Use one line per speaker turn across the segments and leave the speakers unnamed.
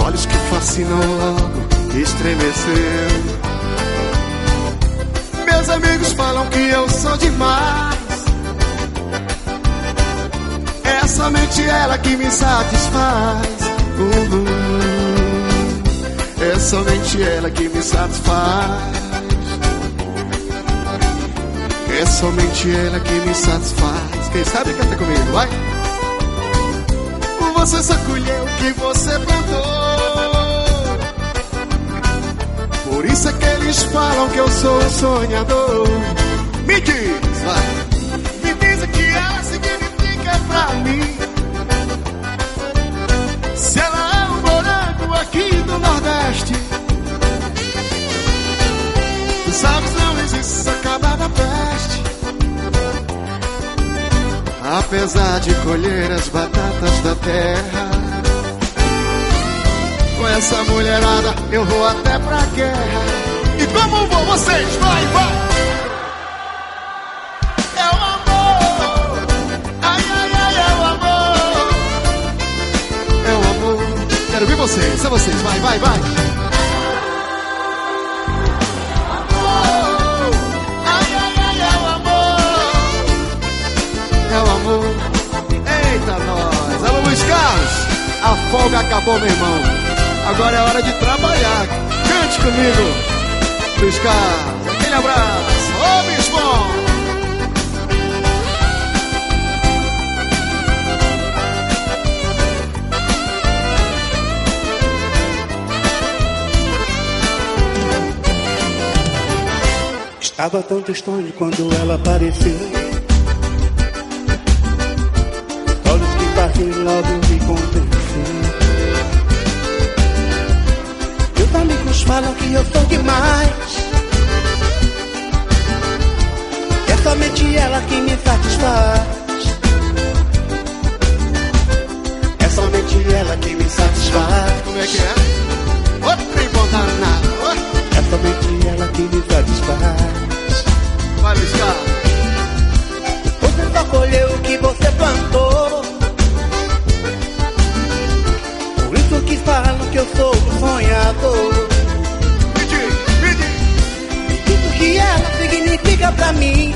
olhos que fascinam logo estremeceu. Meus amigos falam que eu sou demais. É somente ela que me satisfaz. É somente ela que me satisfaz. É somente ela que me satisfaz. Quem sabe canta comigo, vai. Você só colheu o que você plantou. Por isso é que eles falam que eu sou um sonhador. Me diz, vai. Me diz o que ela significa pra mim. Se ela é um morango aqui do Nordeste. Tu sabes, não existe acabar da peste. Apesar de colher as batatas da terra, com essa mulherada eu vou até pra guerra. E como vão vocês? Vai, vai! É o amor! Ai, ai, ai, é o amor! É o amor! Quero ver vocês, é vocês, vai, vai, vai! Eita nós! Alô Luiz Carlos! A folga acabou, meu irmão. Agora é hora de trabalhar. Cante comigo, Luiz Carlos. Aquele abraço. Ô Bispão!
Estava tão tristonho quando ela apareceu. Que logo me convenceu. Meus amigos falam que eu sou demais. É somente ela que me satisfaz. É somente ela que me satisfaz.
Como é que é? Outra bom danado.
É somente ela que me satisfaz.
Vai, Luiz Carlos.
Você só colheu o que você plantou. Que falam que eu sou um sonhador.
Me diz.
Tudo que ela significa pra mim.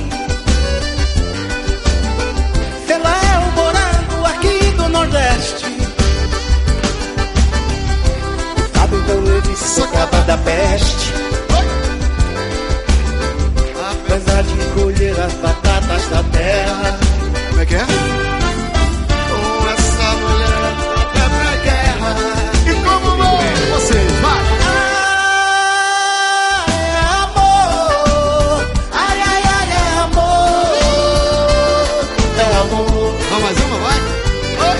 Se ela é um morango aqui do Nordeste. Sabe, então ele se acaba da peste. Apesar de colher as batatas da terra.
Como é que é? Com essa mulher é pra guerra. E como vão vocês? Vai!
É amor. Ai, ai, ai, é amor. É amor.
Vamos mais uma, vai! Oi!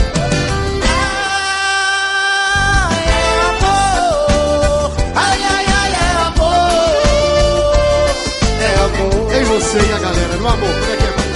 É amor. Ai, ai, ai, é amor. É amor.
E você e a galera no amor, como é que é?